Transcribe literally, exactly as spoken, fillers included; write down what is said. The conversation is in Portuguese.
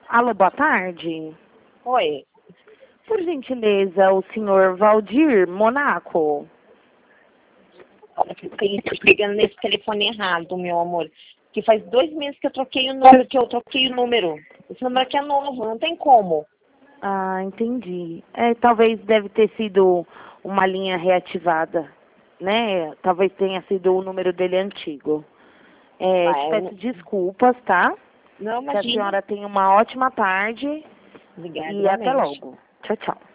Alô, boa tarde. Oi. Por gentileza, o senhor Valdir Monaco? Olha, que eu tô ligando nesse telefone errado, meu amor. Que faz dois meses que eu troquei o número, que eu troquei o número. Esse número aqui é novo, não tem como. Ah, entendi. É, talvez deve ter sido uma linha reativada, né? Talvez tenha sido o número dele antigo. É, Ah, te é, peço desculpas, tá? não, Que a imagina. senhora tenha uma ótima tarde Obrigada, e até igualmente. logo. Tchau, tchau.